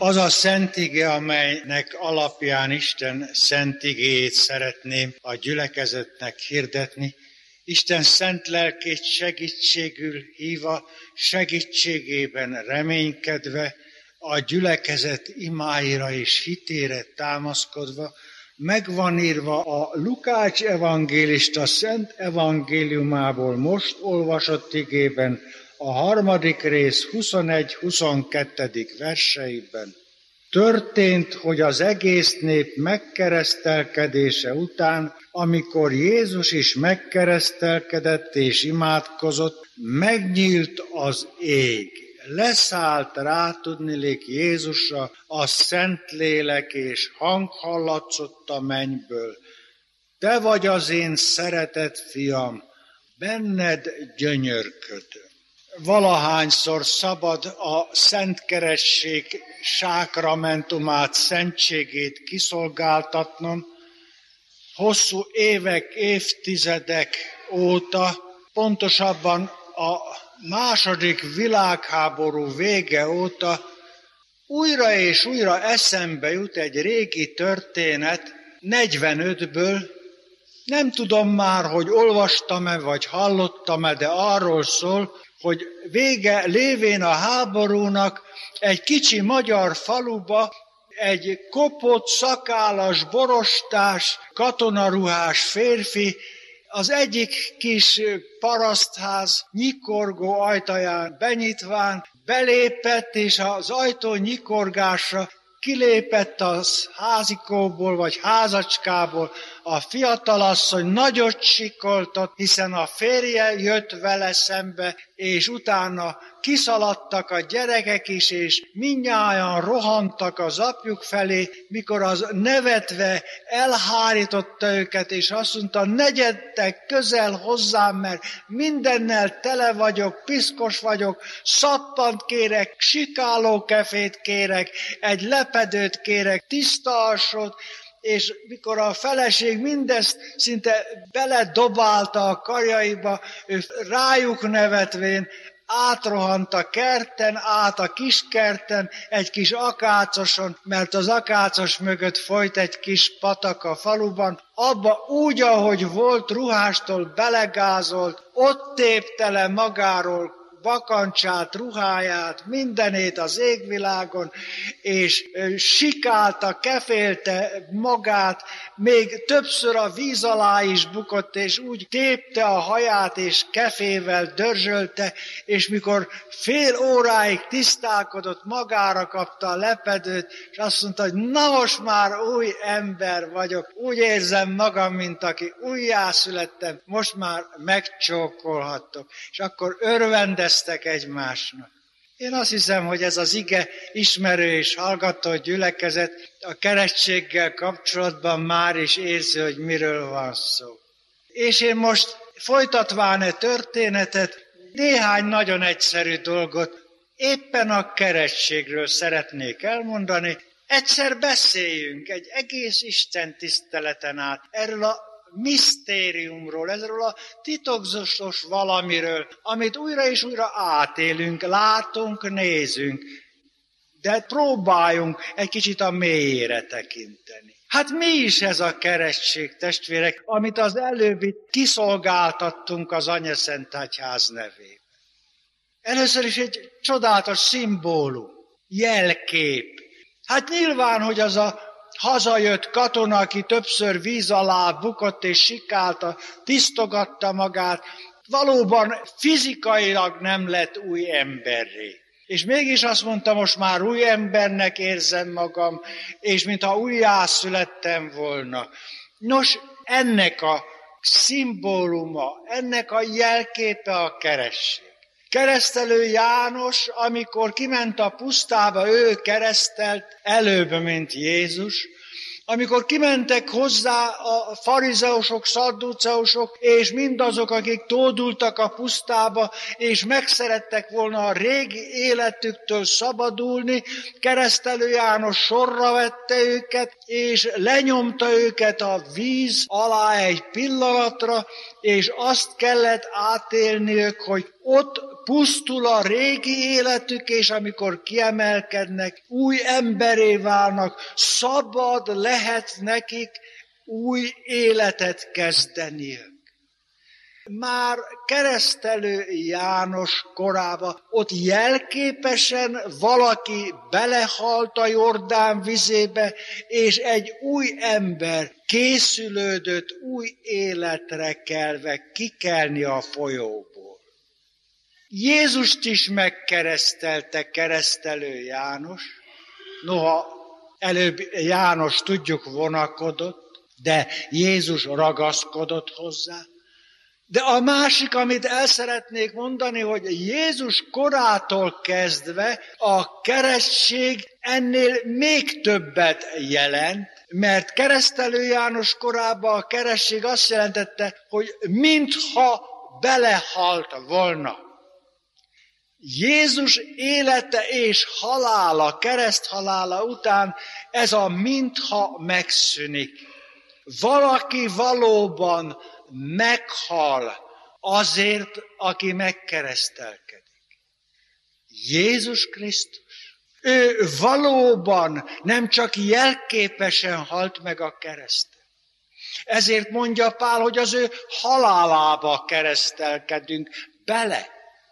Az a szent ige, amelynek alapján Isten szent igéjét szeretném a gyülekezetnek hirdetni, Isten szent lelkét segítségül hívva, segítségében reménykedve, a gyülekezet imáira és hitére támaszkodva, megvan írva a Lukács evangélista szent evangéliumából most olvasott igében, a 3. rész 21-22. verseiben. Történt, hogy az egész nép megkeresztelkedése után, amikor Jézus is megkeresztelkedett és imádkozott, megnyílt az ég. Leszállt rá tudniillik Jézusra a Szentlélek, és hang hallatszott a mennyből. Te vagy az én szeretett fiam, benned gyönyörködöm. Valahányszor szabad a szentkeresség sákramentumát, szentségét kiszolgáltatnom, hosszú évek, évtizedek óta, pontosabban a II. Világháború vége óta újra és újra eszembe jut egy régi történet 45-ből, nem tudom már, hogy olvastam-e vagy hallottam-e, de arról szól, hogy vége lévén a háborúnak egy kicsi magyar faluba egy kopott, szakállas, borostás, katonaruhás férfi az egyik kis parasztház nyikorgó ajtaján benyitván belépett, és az ajtó nyikorgásra kilépett az házikóból vagy házacskából a fiatalasszony, nagyot sikoltott, hiszen a férje jött vele szembe, és utána kiszaladtak a gyerekek is, és mindnyájan rohantak az apjuk felé, mikor az nevetve elhárította őket, és azt mondta, ne gyertek közel hozzám, mert mindennel tele vagyok, piszkos vagyok, szappant kérek, sikálókefét kérek, egy lepedőt kérek, tiszta alsót, és mikor a feleség mindezt szinte beledobálta a karjaiba, ő rájuk nevetvén átrohant a kerten, át a kiskerten, egy kis akácoson, mert az akácos mögött folyt egy kis patak a faluban, abba úgy, ahogy volt, ruhástól belegázolt, ott tépte le magáról bakancsát, ruháját, mindenét az égvilágon, és sikálta, kefélte magát, még többször a víz alá is bukott, és úgy tépte a haját, és kefével dörzsölte, és mikor fél óráig tisztálkodott, magára kapta a lepedőt, és azt mondta, hogy na most már új ember vagyok, úgy érzem magam, mint aki újjászülettem, most már megcsókolhattok. És akkor örvendeztek egymásnak. Én azt hiszem, hogy ez az ige ismerő és hallgató gyülekezet a keresztséggel kapcsolatban már is érzi, hogy miről van szó. És én most folytatván a történetet, néhány nagyon egyszerű dolgot éppen a keresztségről szeretnék elmondani. Egyszer beszéljünk egy egész Isten tiszteleten át erről a misztériumról, ezről a titokzatos valamiről, amit újra és újra átélünk, látunk, nézünk, de próbáljunk egy kicsit a mélyére tekinteni. Hát mi is ez a keresztség, testvérek, amit az előbb itt kiszolgáltattunk az Anyaszent Egyház nevében? Először is egy csodálatos szimbólum, jelkép. Hát nyilván, hogy az a hazajött katona, aki többször víz alá bukott és sikálta, tisztogatta magát, valóban fizikailag nem lett új emberré. És mégis azt mondta, most már új embernek érzem magam, és mintha újjászülettem volna. Nos, ennek a szimbóluma, ennek a jelképe a keresztség. Keresztelő János, amikor kiment a pusztába, ő keresztelt előbb, mint Jézus. Amikor kimentek hozzá a farizeusok, szadduceusok, és mindazok, akik tódultak a pusztába, és megszerettek volna a régi életüktől szabadulni, keresztelő János sorra vette őket, és lenyomta őket a víz alá egy pillanatra, és azt kellett átélniük, hogy ott pusztul a régi életük, és amikor kiemelkednek, új emberé válnak, szabad lehet nekik új életet kezdeniük. Már keresztelő János korában ott jelképesen valaki belehalt a Jordán vizébe, és egy új ember készülődött új életre kelve kikelni a folyóból. Jézust is megkeresztelte keresztelő János, noha előbb János tudjuk vonakodott, de Jézus ragaszkodott hozzá. De a másik, amit el szeretnék mondani, hogy Jézus korától kezdve a keresztség ennél még többet jelent, mert keresztelő János korában a keresztség azt jelentette, hogy mintha belehalt volna. Jézus élete és halála, kereszthalála után ez a mintha megszűnik. Valaki valóban meghal azért, aki megkeresztelkedik. Jézus Krisztus. Ő valóban nem csak jelképesen halt meg a kereszten. Ezért mondja Pál, hogy az ő halálába keresztelkedünk bele.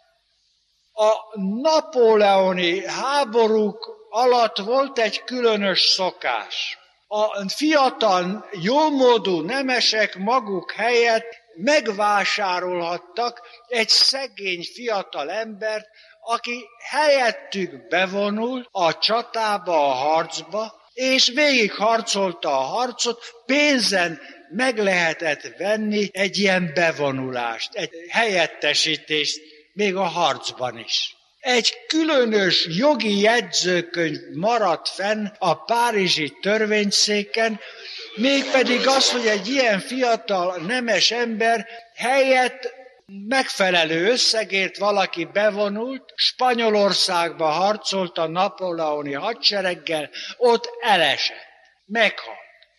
A napóleoni háborúk alatt volt egy különös szokás. A fiatal, jómódú nemesek maguk helyett megvásárolhattak egy szegény fiatal embert, aki helyettük bevonul a csatába, a harcba, és végigharcolta a harcot, pénzen meg lehetett venni egy ilyen bevonulást, egy helyettesítést, még a harcban is. Egy különös jogi jegyzőkönyv maradt fenn a párizsi törvényszéken, mégpedig az, hogy egy ilyen fiatal nemes ember helyett megfelelő összegért valaki bevonult, Spanyolországba harcolt a napóleoni hadsereggel, ott elesett, meghalt.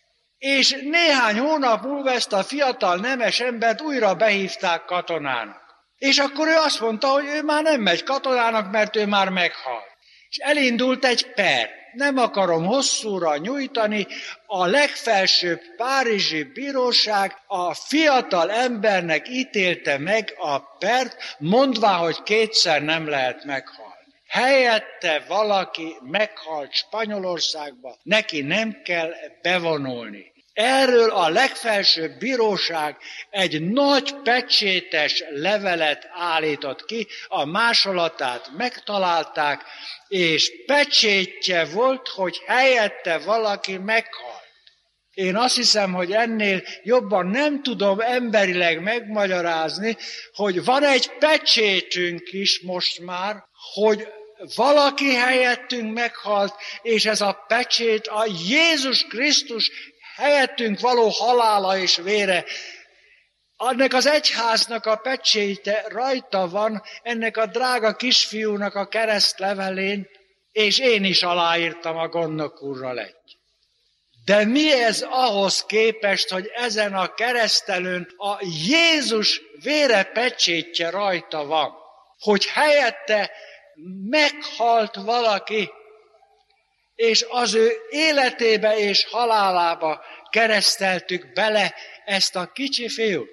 És néhány hónap múlva ezt a fiatal nemes embert újra behívták katonának. És akkor ő azt mondta, hogy ő már nem megy katonának, mert ő már meghalt. És elindult egy per. Nem akarom hosszúra nyújtani, a legfelsőbb párizsi bíróság a fiatal embernek ítélte meg a pert, mondván, hogy kétszer nem lehet meghalni. Helyette valaki meghalt Spanyolországba, neki nem kell bevonulni. Erről a legfelsőbb bíróság egy nagy pecsétes levelet állított ki, a másolatát megtalálták, és pecsétje volt, hogy helyette valaki meghalt. Én azt hiszem, hogy ennél jobban nem tudom emberileg megmagyarázni, hogy van egy pecsétünk is most már, hogy valaki helyettünk meghalt, és ez a pecsét a Jézus Krisztus helyettünk való halála és vére. Ennek az egyháznak a pecséte rajta van, ennek a drága kisfiúnak a keresztlevelén, és én is aláírtam a gondnok úrral egy. De mi ez ahhoz képest, hogy ezen a keresztelőn a Jézus vére pecsétje rajta van, hogy helyette meghalt valaki, és az ő életébe és halálába kereszteltük bele ezt a kicsi fiút.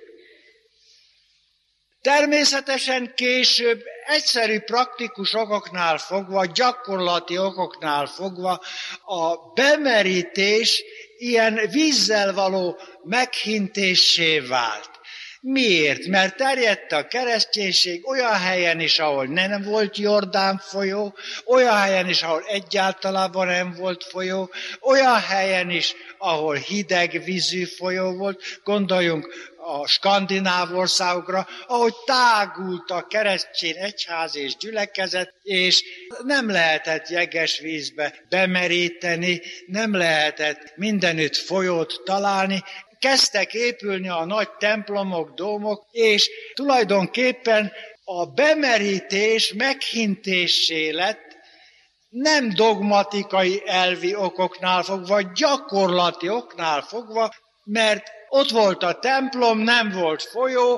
Természetesen később egyszerű praktikus okoknál fogva, gyakorlati okoknál fogva a bemerítés ilyen vízzel való meghintéssé vált. Miért? Mert terjedt a kereszténység olyan helyen is, ahol nem volt Jordán folyó, olyan helyen is, ahol egyáltalában nem volt folyó, olyan helyen is, ahol hideg vízű folyó volt, gondoljunk a skandináv országokra, ahogy tágult a keresztény egyház és gyülekezet, és nem lehetett jeges vízbe bemeríteni, nem lehetett mindenütt folyót találni, kezdtek épülni a nagy templomok, dómok, és tulajdonképpen a bemerítés meghintésé lett, nem dogmatikai elvi okoknál fogva, gyakorlati oknál fogva, mert ott volt a templom, nem volt folyó,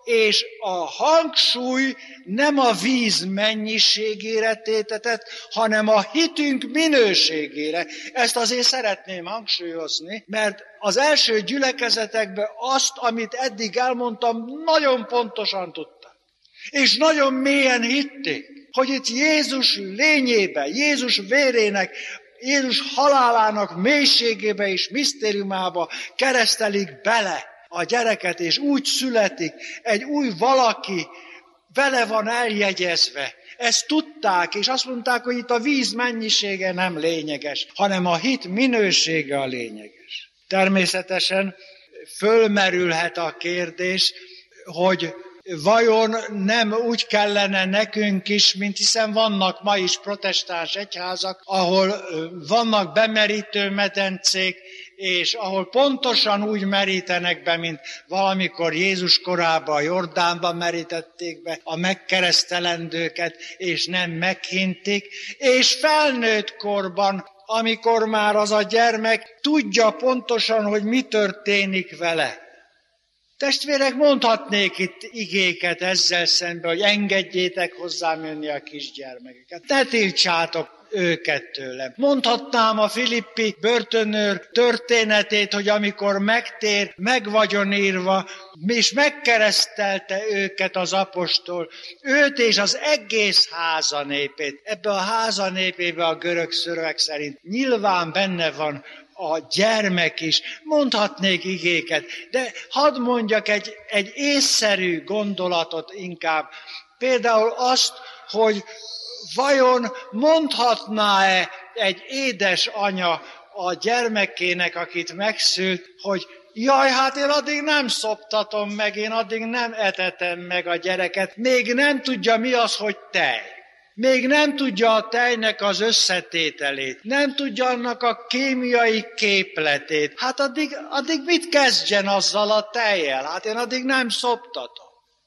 és a hangsúly nem a víz mennyiségére tétetett, hanem a hitünk minőségére. Ezt azért szeretném hangsúlyozni, mert az első gyülekezetekben azt, amit eddig elmondtam, nagyon pontosan tudták. És nagyon mélyen hitték, hogy itt Jézus lényébe, Jézus vérének, Jézus halálának mélységébe és misztériumába keresztelik bele a gyereket, és úgy születik, egy új valaki vele van eljegyezve. Ezt tudták, és azt mondták, hogy itt a víz mennyisége nem lényeges, hanem a hit minősége a lényeges. Természetesen fölmerülhet a kérdés, hogy vajon nem úgy kellene nekünk is, mint hiszen vannak ma is protestáns egyházak, ahol vannak bemerítő medencék, és ahol pontosan úgy merítenek be, mint valamikor Jézus korában a Jordánban merítették be a megkeresztelendőket, és nem meghintik, és felnőtt korban, amikor már az a gyermek tudja pontosan, hogy mi történik vele. Testvérek, mondhatnék itt igéket ezzel szemben, hogy engedjétek hozzám jönni a kisgyermekeket. Ne tiltsátok őket tőlem. Mondhatnám a filippi börtönőr történetét, hogy amikor megtér, meg vagyon írva, és megkeresztelte őket az apostol, őt és az egész házanépét. Ebbe a házanépébe a görög szöveg szerint nyilván benne van a gyermek is. Mondhatnék igéket, de hadd mondjak egy észszerű gondolatot inkább. Például azt, hogy vajon mondhatná-e egy édesanya a gyermekének, akit megszült, hogy jaj, hát én addig nem szoptatom meg, én addig nem etetem meg a gyereket, még nem tudja mi az, hogy tej. Még nem tudja a tejnek az összetételét, nem tudja annak a kémiai képletét. Hát addig mit kezdjen azzal a tejjel? Hát én addig nem szoptatom.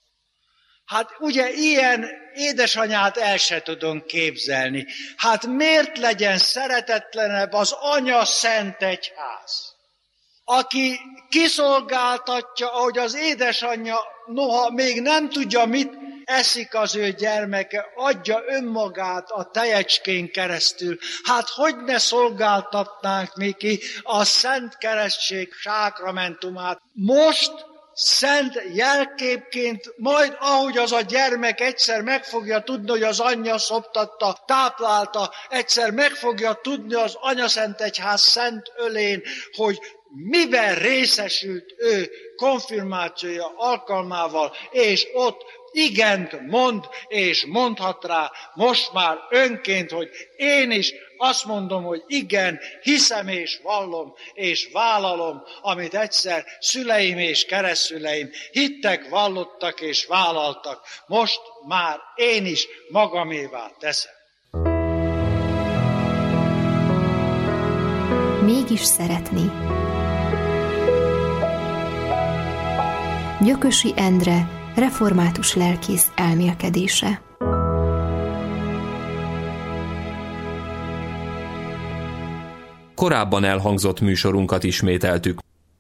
Hát ugye ilyen édesanyát el se tudom képzelni. Hát miért legyen szeretetlenebb az Anya Szent Egyház, aki kiszolgáltatja, ahogy az édesanyja noha még nem tudja, mit eszik az ő gyermeke, adja önmagát a tejecskén keresztül. Hát hogy ne szolgáltatnánk mi ki a Szent Keresztség sákramentumát most, szent jelképként, majd ahogy az a gyermek egyszer meg fogja tudni, hogy az anyja szoptatta, táplálta, egyszer meg fogja tudni az Anyaszent Egyház szent ölén, hogy miben részesült ő konfirmációja alkalmával, és ott igent mond, és mondhat rá most már önként, hogy én is azt mondom, hogy igen, hiszem és vallom, és vállalom, amit egyszer szüleim és keresztszüleim hittek, vallottak és vállaltak. Most már én is magamévá teszem. Mégis szeretni. Gyökösi Endre, református lelkész elmélkedése. Korábban elhangzott műsorunkat ismételtük.